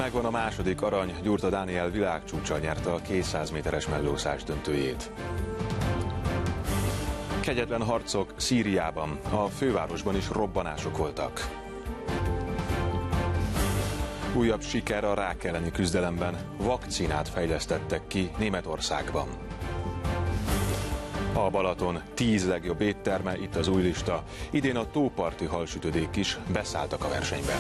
Megvan a második arany, Gyurta Dániel világcsúccsal nyerte a 200 méteres mellúszás döntőjét. Kegyetlen harcok Szíriában, a fővárosban is robbanások voltak. Újabb siker a rák elleni küzdelemben, vakcinát fejlesztettek ki Németországban. A Balaton 10 legjobb étterme, itt az új lista. Idén a tóparti halsütödék is beszálltak a versenybe.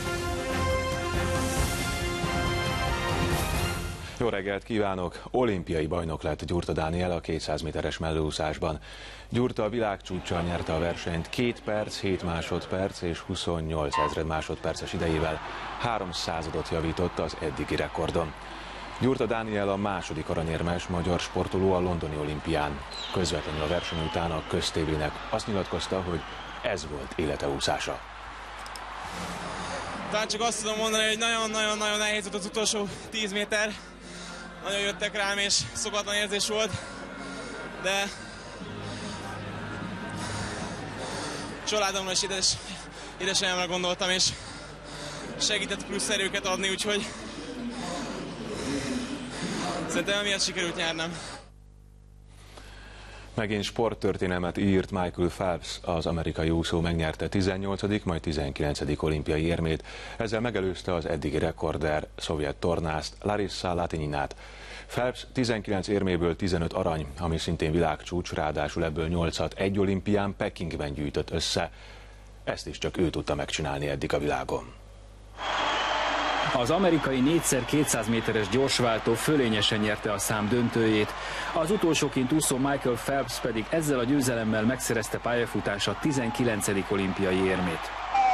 Jó reggelt kívánok! Olimpiai bajnok lett Gyurta Dániel a 200 méteres mellúszásban. Gyurta a világcsúccsal nyerte a versenyt 2 perc, 7 másodperc és 28 ezred másodperces idejével 300-adot javított az eddigi rekordon. Gyurta Dániel a második aranyérmes magyar sportoló a londoni olimpián. Közvetlenül a verseny után a köztévének azt nyilatkozta, hogy ez volt élete úszása. Talán csak azt tudom mondani, hogy nagyon-nagyon nehéz volt az utolsó 10 méter. Nagyon jöttek rám, és szokatlan érzés volt, de családomra és édesanyámra gondoltam, és segített plusz erőket adni, úgyhogy szerintem emiatt sikerült nyernem. Megint sporttörténelmet írt Michael Phelps, az amerikai úszó megnyerte 18., majd 19. olimpiai érmét, ezzel megelőzte az eddigi rekorder szovjet tornászt, Larissa Latininát. Phelps 19 érméből 15 arany, ami szintén világcsúcs, ráadásul ebből 8-at egy olimpián Pekingben gyűjtött össze. Ezt is csak ő tudta megcsinálni eddig a világon. Az amerikai 4x200 méteres gyorsváltó fölényesen nyerte a szám döntőjét, az utolsóként úszó Michael Phelps pedig ezzel a győzelemmel megszerezte pályafutása 19. olimpiai érmét.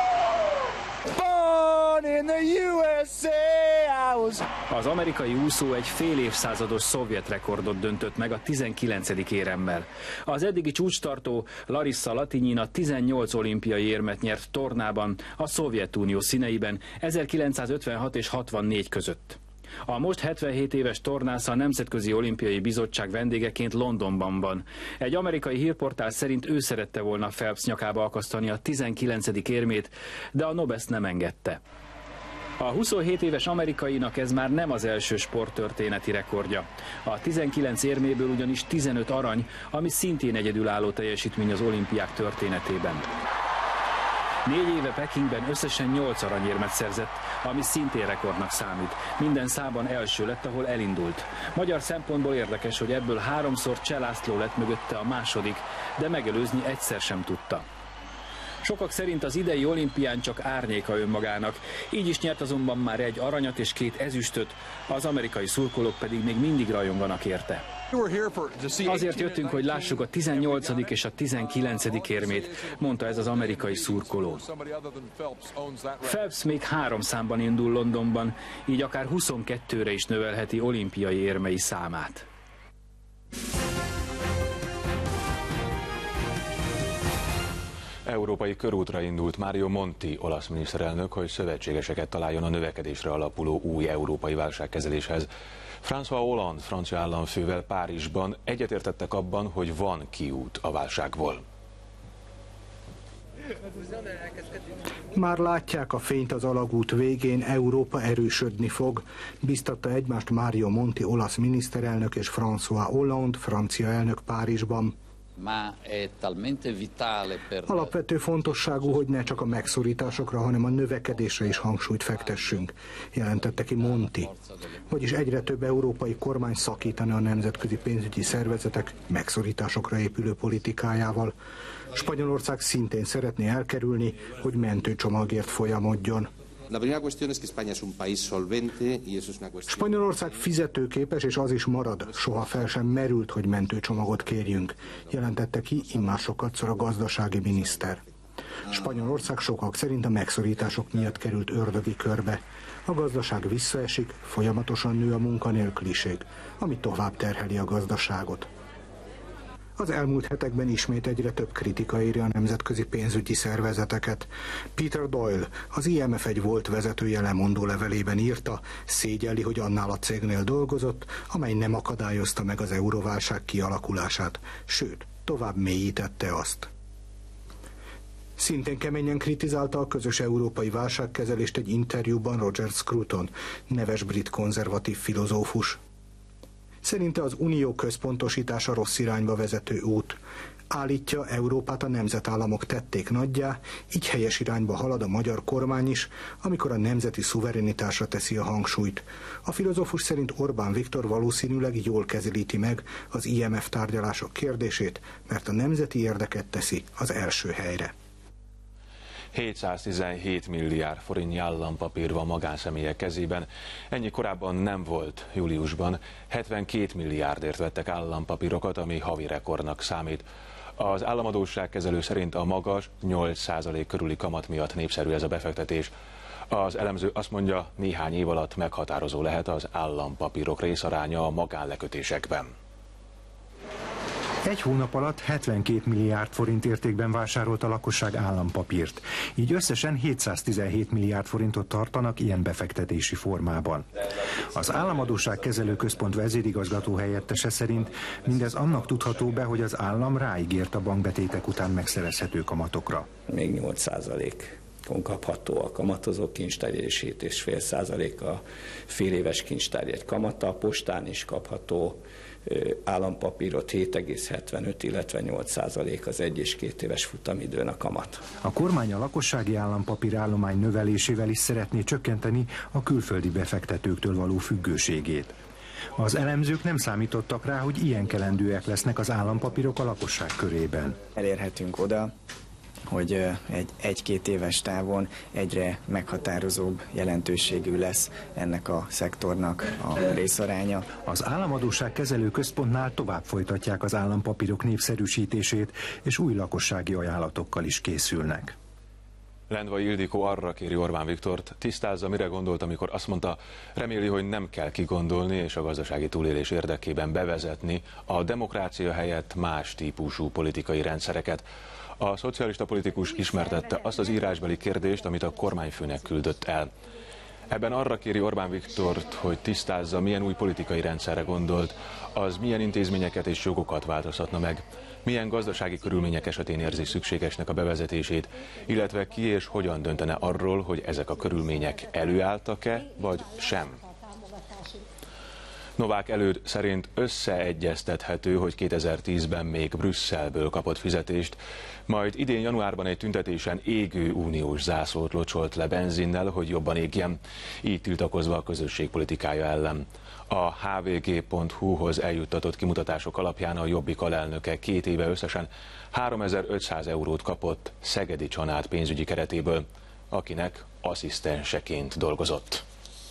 Az amerikai úszó egy fél évszázados szovjet rekordot döntött meg a 19. éremmel. Az eddigi csúcstartó Larissa Latinyina 18 olimpiai érmet nyert tornában a Szovjetunió színeiben 1956 és 64 között. A most 77 éves tornász a Nemzetközi Olimpiai Bizottság vendégeként Londonban van. Egy amerikai hírportál szerint ő szerette volna Phelps nyakába akasztani a 19. érmét, de a NOB ezt nem engedte. A 27 éves amerikainak ez már nem az első sporttörténeti rekordja. A 19 érméből ugyanis 15 arany, ami szintén egyedülálló teljesítmény az olimpiák történetében. 4 éve Pekingben összesen 8 aranyérmet szerzett, ami szintén rekordnak számít. Minden számban első lett, ahol elindult. Magyar szempontból érdekes, hogy ebből 3-szor Cseh László lett mögötte a második, de megelőzni egyszer sem tudta. Sokak szerint az idei olimpián csak árnyéka önmagának, így is nyert azonban már 1 aranyat és 2 ezüstöt, az amerikai szurkolók pedig még mindig rajonganak érte. Azért jöttünk, hogy lássuk a 18. és a 19. érmét, mondta ez az amerikai szurkoló. Phelps még 3 számban indul Londonban, így akár 22-re is növelheti olimpiai érmei számát. Európai körútra indult Mario Monti, olasz miniszterelnök, hogy szövetségeseket találjon a növekedésre alapuló új európai válságkezeléshez. François Hollande francia államfővel Párizsban egyetértettek abban, hogy van kiút a válságból. Már látják a fényt az alagút végén, Európa erősödni fog, biztatta egymást Mario Monti olasz miniszterelnök és François Hollande francia elnök Párizsban. Alapvető fontosságú, hogy ne csak a megszorításokra, hanem a növekedésre is hangsúlyt fektessünk, jelentette ki Monti. Vagyis egyre több európai kormány szakítani a nemzetközi pénzügyi szervezetek megszorításokra épülő politikájával. Spanyolország szintén szeretné elkerülni, hogy mentőcsomagért folyamodjon. Spanyolország fizetőképes, és az is marad. Soha fel sem merült, hogy mentőcsomagot kérjünk, jelentette ki immár sokatszor a gazdasági miniszter. Spanyolország sokak szerint a megszorítások miatt került ördögi körbe. A gazdaság visszaesik, folyamatosan nő a munkanélküliség, ami tovább terheli a gazdaságot. Az elmúlt hetekben ismét egyre több kritika éri a nemzetközi pénzügyi szervezeteket. Peter Doyle, az IMF egy volt vezetője lemondó levelében írta, szégyelli, hogy annál a cégnél dolgozott, amely nem akadályozta meg az euróválság kialakulását, sőt, tovább mélyítette azt. Szintén keményen kritizálta a közös európai válságkezelést egy interjúban Roger Scruton, neves brit konzervatív filozófus. Szerinte az unió központosítása rossz irányba vezető út. Állítja, Európát a nemzetállamok tették nagyjá, így helyes irányba halad a magyar kormány is, amikor a nemzeti szuverenitásra teszi a hangsúlyt. A filozófus szerint Orbán Viktor valószínűleg jól kezelíti meg az IMF tárgyalások kérdését, mert a nemzeti érdeket teszi az első helyre. 717 milliárd forintnyi állampapír van magánszemélyek kezében. Ennyi korábban nem volt. Júliusban 72 milliárdért vettek állampapírokat, ami havi rekordnak számít. Az államadósságkezelő szerint a magas 8% körüli kamat miatt népszerű ez a befektetés. Az elemző azt mondja, néhány év alatt meghatározó lehet az állampapírok részaránya a magánlekötésekben. Egy hónap alatt 72 milliárd forint értékben vásárolt a lakosság állampapírt. Így összesen 717 milliárd forintot tartanak ilyen befektetési formában. Az Államadósságkezelő Központ vezérigazgató helyettese szerint mindez annak tudható be, hogy az állam ráígért a bankbetétek után megszerezhető kamatokra. Még 8%-on kapható a kamatozó kincstár, és 7,5% a féléves kincstárjegy kamata, a postán is kapható állampapírot 7,75, illetve 8% az 1 és 2 éves futamidőn a kamat. A kormány a lakossági állampapír állomány növelésével is szeretné csökkenteni a külföldi befektetőktől való függőségét. Az elemzők nem számítottak rá, hogy ilyen kelendőek lesznek az állampapírok a lakosság körében. Elérhetünk oda, hogy egy-két éves távon egyre meghatározóbb jelentőségű lesz ennek a szektornak a részaránya. Az Államadósságkezelő Központnál tovább folytatják az állampapírok népszerűsítését, és új lakossági ajánlatokkal is készülnek. Lendvai Ildikó arra kéri Orbán Viktort, tisztázza, mire gondolt, amikor azt mondta, reméli, hogy nem kell kigondolni és a gazdasági túlélés érdekében bevezetni a demokrácia helyett más típusú politikai rendszereket. A szocialista politikus ismertette azt az írásbeli kérdést, amit a kormányfőnek küldött el. Ebben arra kéri Orbán Viktort, hogy tisztázza, milyen új politikai rendszerre gondolt, az milyen intézményeket és jogokat változtatna meg, milyen gazdasági körülmények esetén érzi szükségesnek a bevezetését, illetve ki és hogyan döntene arról, hogy ezek a körülmények előálltak-e, vagy sem. Novák Előd szerint összeegyeztethető, hogy 2010-ben még Brüsszelből kapott fizetést, majd idén januárban egy tüntetésen égő uniós zászlót locsolt le benzinnel, hogy jobban égjen, így tiltakozva a közösség politikája ellen. A hvg.hu-hoz eljuttatott kimutatások alapján a Jobbik alelnöke 2 éve összesen 3500 eurót kapott Szegedi Csanád pénzügyi keretéből, akinek asszisztenseként dolgozott.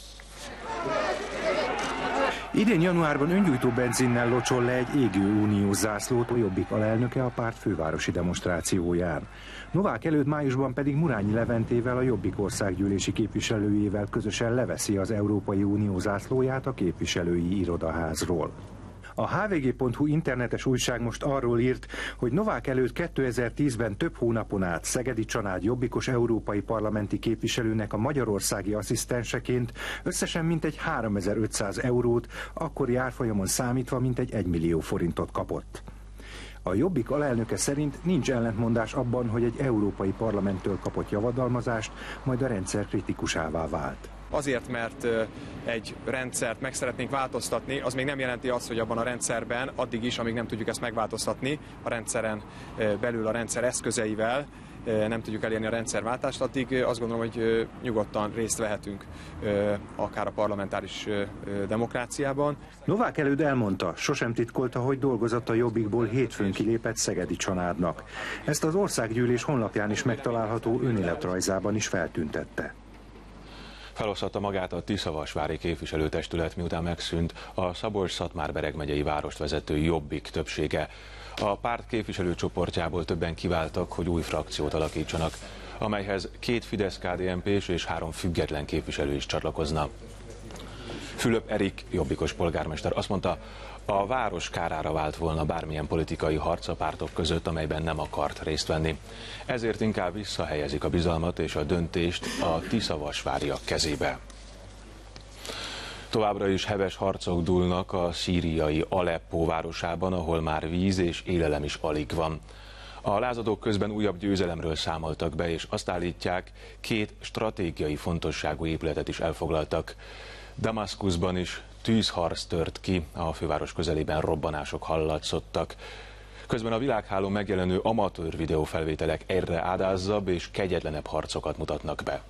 Idén januárban öngyújtó benzinnel locsol le egy égő uniós zászlót a Jobbik alelnöke a párt fővárosi demonstrációján. Novák Előd májusban pedig Murányi Leventével, a Jobbik országgyűlési képviselőjével közösen leveszi az Európai Unió zászlóját a képviselői irodaházról. A hvg.hu internetes újság most arról írt, hogy Novák Előd 2010-ben több hónapon át Szegedi Csanád jobbikos európai parlamenti képviselőnek a magyarországi asszisztenseként összesen mintegy 3500 eurót, akkori árfolyamon számítva mintegy 1 millió forintot kapott. A Jobbik alelnöke szerint nincs ellentmondás abban, hogy egy európai parlamenttől kapott javadalmazást, majd a rendszer kritikusává vált. Azért, mert egy rendszert meg szeretnénk változtatni, az még nem jelenti azt, hogy abban a rendszerben, addig is, amíg nem tudjuk ezt megváltoztatni, a rendszeren belül a rendszer eszközeivel nem tudjuk elérni a rendszerváltást, addig azt gondolom, hogy nyugodtan részt vehetünk akár a parlamentáris demokráciában. Novák Előd elmondta, sosem titkolta, hogy dolgozott a Jobbikból hétfőn kilépett Szegedi Csanádnak. Ezt az országgyűlés honlapján is megtalálható önéletrajzában is feltüntette. Feloszlatta magát a Tiszavasvári képviselőtestület, miután megszűnt a Szabolcs-Szatmár-Bereg megyei várost vezető Jobbik többsége. A párt képviselőcsoportjából többen kiváltak, hogy új frakciót alakítsanak, amelyhez 2 Fidesz-KDNP-s és 3 független képviselő is csatlakozna. Fülöp Erik, jobbikos polgármester azt mondta, a város kárára vált volna bármilyen politikai harc a pártok között, amelyben nem akart részt venni. Ezért inkább visszahelyezik a bizalmat és a döntést a tiszavasváriak kezébe. Továbbra is heves harcok dúlnak a szíriai Aleppó városában, ahol már víz és élelem is alig van. A lázadók közben újabb győzelemről számoltak be, és azt állítják, 2 stratégiai fontosságú épületet is elfoglaltak. Damaszkuszban is tűzharc tört ki, a főváros közelében robbanások hallatszottak. Közben a világhálón megjelenő amatőr videófelvételek egyre ádázzabb és kegyetlenebb harcokat mutatnak be.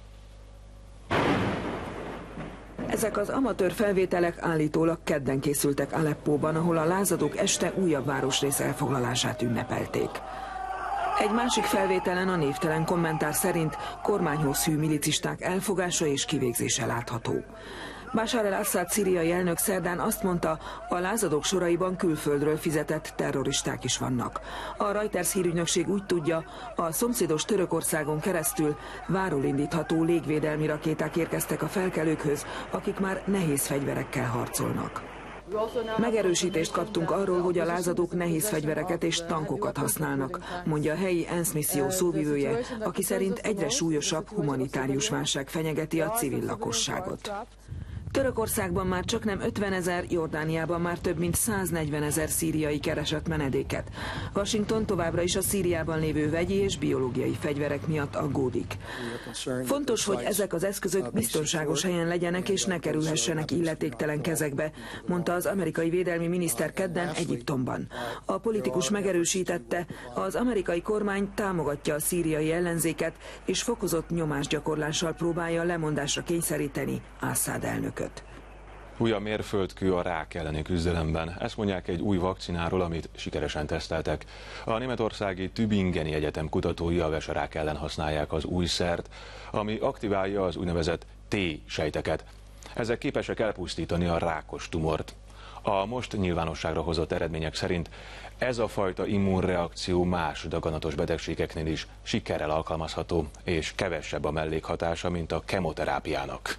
Ezek az amatőr felvételek állítólag kedden készültek Aleppóban, ahol a lázadók este újabb városrész elfoglalását ünnepelték. Egy másik felvételen a névtelen kommentár szerint kormányhoz hű milicisták elfogása és kivégzése látható. Bashar al-Assad szíriai elnök szerdán azt mondta, a lázadók soraiban külföldről fizetett terroristák is vannak. A Reuters hírügynökség úgy tudja, a szomszédos Törökországon keresztül váról indítható légvédelmi rakéták érkeztek a felkelőkhöz, akik már nehéz fegyverekkel harcolnak. Megerősítést kaptunk arról, hogy a lázadók nehéz fegyvereket és tankokat használnak, mondja a helyi ENSZ misszió szóvivője, aki szerint egyre súlyosabb humanitárius válság fenyegeti a civil lakosságot. Törökországban már csaknem 50 000, Jordániában már több mint 140 000 szíriai keresett menedéket. Washington továbbra is a Szíriában lévő vegyi és biológiai fegyverek miatt aggódik. Fontos, hogy ezek az eszközök biztonságos helyen legyenek és ne kerülhessenek illetéktelen kezekbe, mondta az amerikai védelmi miniszter kedden Egyiptomban. A politikus megerősítette, az amerikai kormány támogatja a szíriai ellenzéket és fokozott nyomásgyakorlással próbálja lemondásra kényszeríteni Assad elnököt. Újabb mérföldkő a rák elleni küzdelemben. Ezt mondják egy új vakcináról, amit sikeresen teszteltek. A németországi Tübingeni Egyetem kutatói a veserák ellen használják az új szert, ami aktiválja az úgynevezett T-sejteket. Ezek képesek elpusztítani a rákos tumort. A most nyilvánosságra hozott eredmények szerint ez a fajta immunreakció más daganatos betegségeknél is sikerrel alkalmazható, és kevesebb a mellékhatása, mint a kemoterápiának.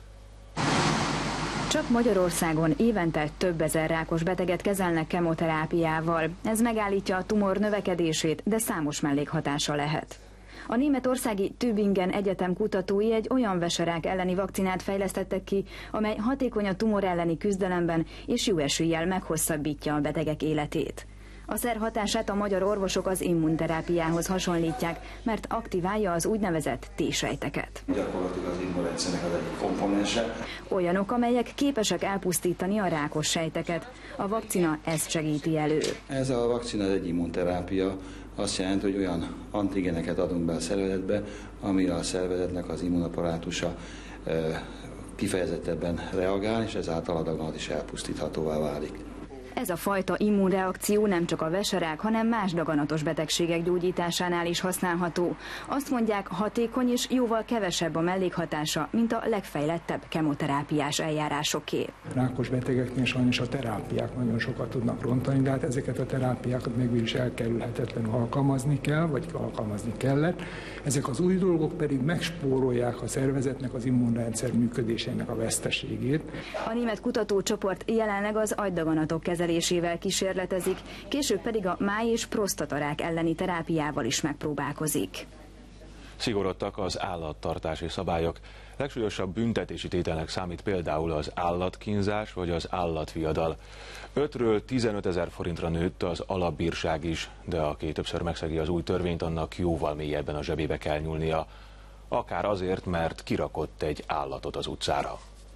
Csak Magyarországon évente több ezer rákos beteget kezelnek kemoterápiával. Ez megállítja a tumor növekedését, de számos mellékhatása lehet. A németországi Tübingen Egyetem kutatói egy olyan veserák elleni vakcinát fejlesztettek ki, amely hatékony a tumor elleni küzdelemben és jó eséllyel meghosszabbítja a betegek életét. A szer hatását a magyar orvosok az immunterápiához hasonlítják, mert aktiválja az úgynevezett T-sejteket. Gyakorlatilag az immunrendszernek az egyik komponense. Olyanok, amelyek képesek elpusztítani a rákos sejteket. A vakcina ezt segíti elő. Ez a vakcina egy immunterápia. Azt jelenti, hogy olyan antigeneket adunk be a szervezetbe, amire a szervezetnek az immunapparátusa kifejezettebben reagál, és ezáltal a daganat is elpusztíthatóvá válik. Ez a fajta immunreakció nem csak a veserák, hanem más daganatos betegségek gyógyításánál is használható. Azt mondják, hatékony és jóval kevesebb a mellékhatása, mint a legfejlettebb kemoterápiás eljárásoké. Rákos betegeknél sajnos a terápiák nagyon sokat tudnak rontani, de hát ezeket a terápiákat mégis elkerülhetetlenül alkalmazni kell, vagy alkalmazni kellett. Ezek az új dolgok pedig megspórolják a szervezetnek az immunrendszer működésének a veszteségét. A német kutatócsoport jelenleg az agydaganatok kezelésével kísérletezik, később pedig a máj- és prostatarák elleni terápiával is megpróbálkozik. Szigorodtak az állattartási szabályok. Legsúlyosabb büntetési tételnek számít például az állatkínzás vagy az állatviadal. 5-ről 15 000 forintra nőtt az alapbírság is, de aki többször megszegi az új törvényt, annak jóval mélyebben a zsebébe kell nyúlnia. Akár azért, mert kirakott egy állatot az utcára.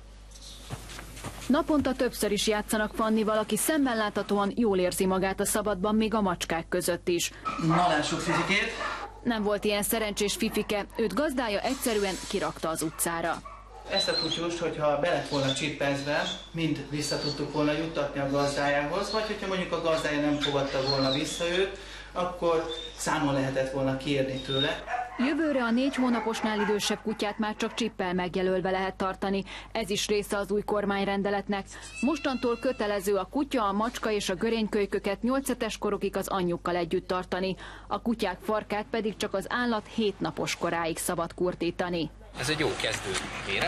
Naponta többször is játszanak Fannival, aki szemben láthatóan jól érzi magát a szabadban, még a macskák között is. Na, lássuk Fifikét! Nem volt ilyen szerencsés Fifike, őt gazdája egyszerűen kirakta az utcára. Ezt a kutyust, hogyha be lett volna csippezve, mind vissza tudtuk volna juttatni a gazdájához, vagy hogyha mondjuk a gazdája nem fogadta volna vissza őt, akkor számon lehetett volna kérni tőle. Jövőre a 4 hónaposnál idősebb kutyát már csak csippel megjelölve lehet tartani. Ez is része az új kormányrendeletnek. Mostantól kötelező a kutya, a macska és a görénykölyköket 8 hetes korukig az anyjukkal együtt tartani. A kutyák farkát pedig csak az állat 7 napos koráig szabad kurtítani. Ez egy jó kezdő méret,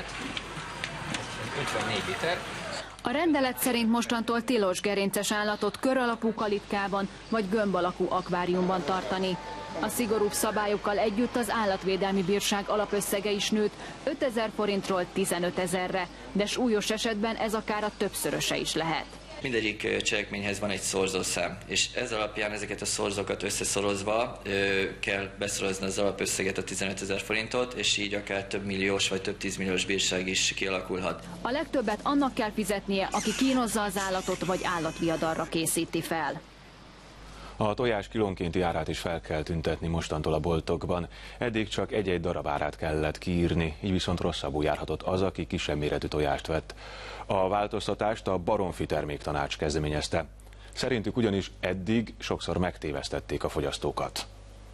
54 liter. A rendelet szerint mostantól tilos gerinces állatot kör alapú kalitkában vagy gömb alakú akváriumban tartani. A szigorúbb szabályokkal együtt az állatvédelmi bírság alapösszege is nőtt 5 000 forintról 15 000-re, de súlyos esetben ez akár a többszöröse is lehet. Mindegyik cselekményhez van egy szorzószám, és ez alapján ezeket a szorzókat összeszorozva kell beszorozni az alapösszeget, a 15 000 forintot, és így akár több milliós vagy több 10 milliós bírság is kialakulhat. A legtöbbet annak kell fizetnie, aki kínozza az állatot vagy állatviadalra készíti fel. A tojás kilónkénti árát is fel kell tüntetni mostantól a boltokban. Eddig csak egy-egy darab árát kellett kiírni, így viszont rosszabbul járhatott az, aki kisebb méretű tojást vett. A változtatást a Baromfi Terméktanács kezdeményezte. Szerintük ugyanis eddig sokszor megtévesztették a fogyasztókat.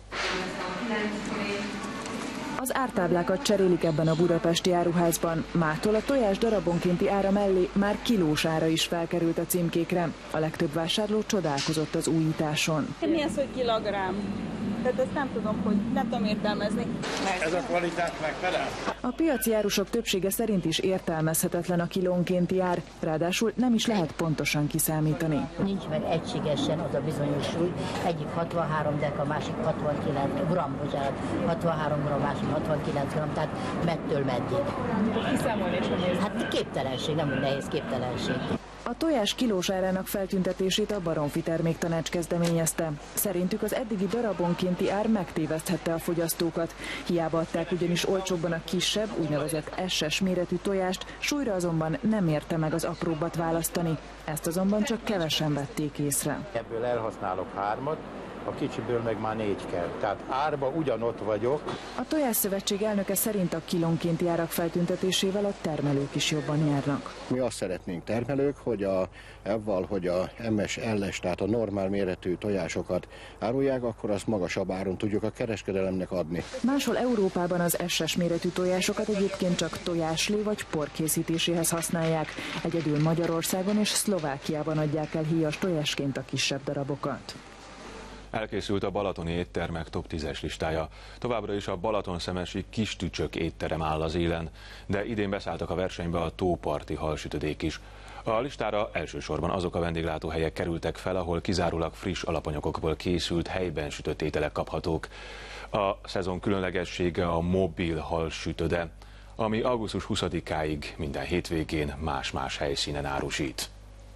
Az ártáblákat cserélik ebben a budapesti áruházban. Mától a tojás darabonkénti ára mellé már kilós ára is felkerült a címkékre. A legtöbb vásárló csodálkozott az újításon. Mi az, hogy kilogramm? Tehát ezt nem tudom értelmezni. Ez a kvalitás megfelel? A piaci árusok többsége szerint is értelmezhetetlen a kilónkénti ár, ráadásul nem is lehet pontosan kiszámítani. Nincs meg egységesen az a bizonyos súly, egyik 63 deka, másik 69 gram, bocsánat, 63 gram, másik 69 gram, tehát mettől meddig. Kiszámolni is nehéz. Hát képtelenség, nem úgy nehéz, képtelenség. A tojás kilós árának feltüntetését a Baromfi Terméktanács kezdeményezte. Szerintük az eddigi darabonkénti ár megtéveszthette a fogyasztókat. Hiába adták ugyanis olcsóbban a kisebb, úgynevezett SS méretű tojást, súlyra azonban nem érte meg az apróbbat választani. Ezt azonban csak kevesen vették észre. Ebből elhasználok 3-at, a kicsiből meg már 4 kell. Tehát árba ugyanott vagyok. A Tojásszövetség elnöke szerint a kilónkénti árak feltüntetésével a termelők is jobban járnak. Mi azt szeretnénk termelők, hogy hogy a MS, LS, tehát a normál méretű tojásokat árulják, akkor azt magasabb áron tudjuk a kereskedelemnek adni. Máshol Európában az SS méretű tojásokat egyébként csak tojáslé vagy por készítéséhez használják. Egyedül Magyarországon és Szlovákiában adják el híjas tojásként a kisebb darabokat. Elkészült a balatoni éttermek top 10-es listája. Továbbra is a Balatonszemesi Kis Tücsök étterem áll az élen, de idén beszálltak a versenybe a tóparti halsütödék is. A listára elsősorban azok a vendéglátóhelyek kerültek fel, ahol kizárólag friss alapanyagokból készült, helyben sütött ételek kaphatók. A szezon különlegessége a mobil halsütöde, ami augusztus 20-áig minden hétvégén más-más helyszínen árusít.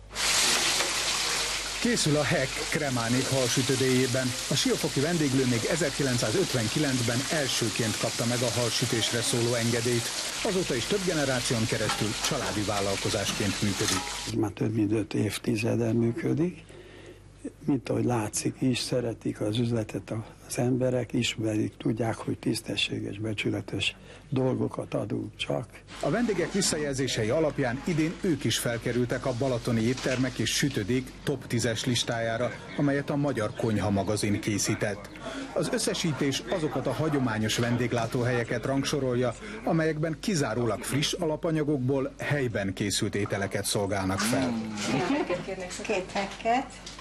Készül a Hek Kremánék halsütödéjében. A siófoki vendéglő még 1959-ben elsőként kapta meg a halsütésre szóló engedélyt. Azóta is több generáción keresztül családi vállalkozásként működik. Már több mint 5 évtizeden működik. Mint ahogy látszik is, szeretik az üzletet az emberek, ismerik, tudják, hogy tisztességes, becsületes dolgokat adunk csak. A vendégek visszajelzései alapján idén ők is felkerültek a balatoni éttermek és sütödék top 10-es listájára, amelyet a Magyar Konyha magazin készített. Az összesítés azokat a hagyományos vendéglátóhelyeket rangsorolja, amelyekben kizárólag friss alapanyagokból helyben készült ételeket szolgálnak fel. Két hekket.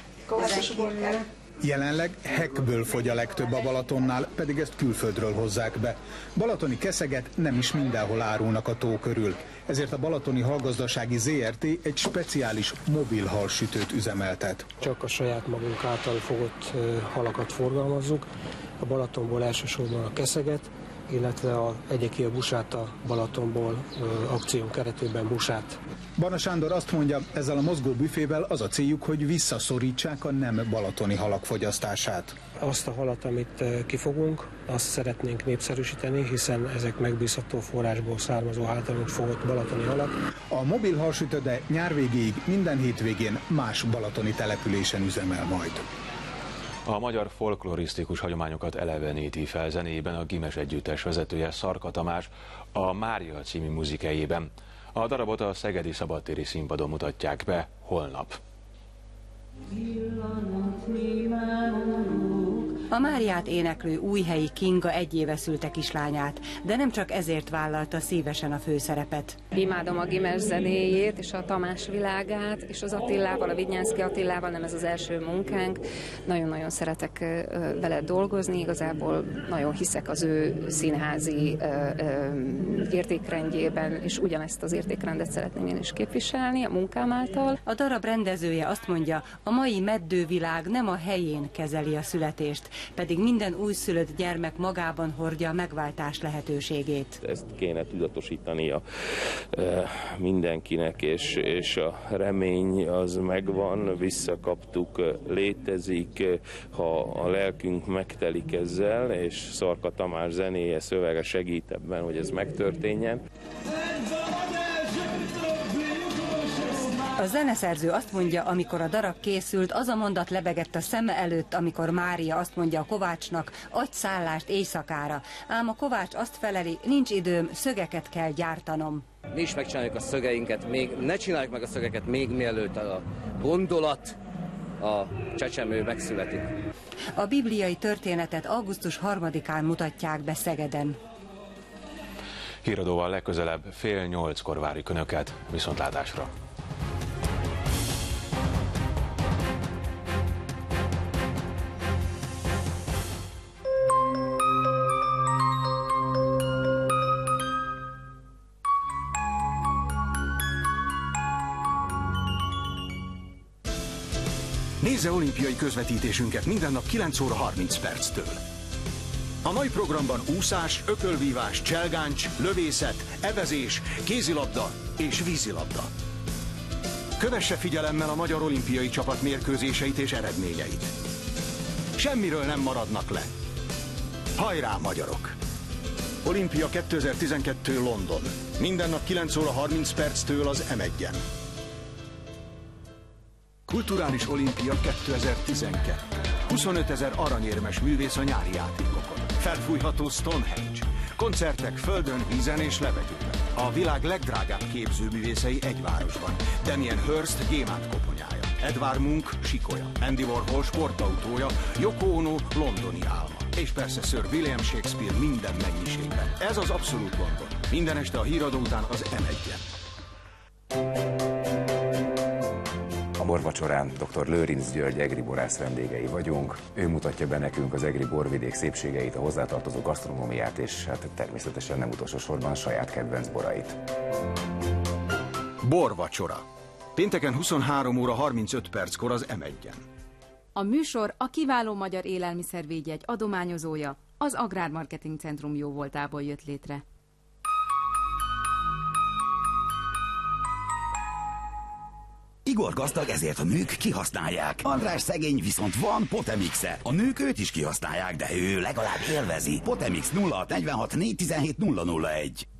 Jelenleg Hekből fogy a legtöbb a Balatonnál, pedig ezt külföldről hozzák be. Balatoni keszeget nem is mindenhol árulnak a tó körül, ezért a Balatoni Halgazdasági Zrt. Egy speciális mobil halsütőt üzemeltet. Csak a saját magunk által fogott halakat forgalmazzuk, a Balatonból elsősorban a keszeget, illetve egyeki a busát a Balatonból akción keretében busát. Barna Sándor azt mondja, ezzel a mozgó büfével az a céljuk, hogy visszaszorítsák a nem balatoni halak fogyasztását. Azt a halat, amit kifogunk, azt szeretnénk népszerűsíteni, hiszen ezek megbízható forrásból származó általunk fogott balatoni halak. A mobil halsütöde nyár végéig minden hétvégén más balatoni településen üzemel majd. A magyar folklorisztikus hagyományokat eleveníti fel zenéjében a Gimes Együttes vezetője, Szarka Tamás a Mária című muzsikájében. A darabot a Szegedi Szabadtéri Színpadon mutatják be holnap. A Máriát éneklő Újhelyi Kinga 1 éve szülte kislányát, de nem csak ezért vállalta szívesen a főszerepet. Imádom a Gimes zenéjét és a Tamás világát, és az Attilával, a Vidnyánszky Attilával, nem ez az első munkánk. Nagyon-nagyon szeretek vele dolgozni, igazából nagyon hiszek az ő színházi értékrendjében, és ugyanezt az értékrendet szeretném én is képviselni a munkám által. A darab rendezője azt mondja, a mai meddővilág nem a helyén kezeli a születést, pedig minden újszülött gyermek magában hordja a megváltás lehetőségét. Ezt kéne tudatosítania mindenkinek, és a remény az megvan, visszakaptuk, létezik, ha a lelkünk megtelik ezzel, és Szarka Tamás zenéje, szövege segít ebben, hogy ez megtörténjen. A zeneszerző azt mondja, amikor a darab készült, az a mondat lebegett a szeme előtt, amikor Mária azt mondja a Kovácsnak, adj szállást éjszakára. Ám a Kovács azt feleli, nincs időm, szögeket kell gyártanom. Mi is megcsináljuk a szögeinket, ne csináljuk meg a szögeket még mielőtt a gondolat, a csecsemő megszületik. A bibliai történetet augusztus 3-án mutatják be Szegeden. Híradóval legközelebb 7:30 várjuk Önöket, viszontlátásra! Nézze olimpiai közvetítésünket minden nap 9 óra 30 perctől. A mai programban úszás, ökölvívás, cselgáncs, lövészet, evezés, kézilabda és vízilabda. Kövesse figyelemmel a magyar olimpiai csapat mérkőzéseit és eredményeit. Semmiről nem maradnak le. Hajrá, magyarok! Olimpia 2012 London. Minden nap 9 óra 30 perctől az M1-en. Kulturális Olimpia 2012. 25 000 aranyérmes művész a nyári játékokon. Felfújható Stonehenge. Koncertek földön, vízen és levegőben. A világ legdrágább képzőművészei egy városban. Damien Hirst gyémánt koponyája. Edvard Munch sikolya. Andy Warhol sportautója. Yoko Ono londoni álma. És persze Sir William Shakespeare minden mennyiségben. Ez az Abszolút London. Minden este a híradó után az M1-en. A borvacsorán dr. Lőrinc György egri borász vendégei vagyunk. Ő mutatja be nekünk az egri borvidék szépségeit, a hozzátartozó gasztronómiát, és hát természetesen nem utolsó sorban saját kedvenc borait. Borvacsora. Pénteken 23 óra 35 perckor az M1-en. A műsor a kiváló magyar élelmiszervédjegy adományozója, az Agrármarketing Centrum jóvoltából jött létre. Igor gazdag, ezért a nők kihasználják. András szegény, viszont van Potemixe. A nők őt is kihasználják, de ő legalább élvezi. Potemix 0646 417 001.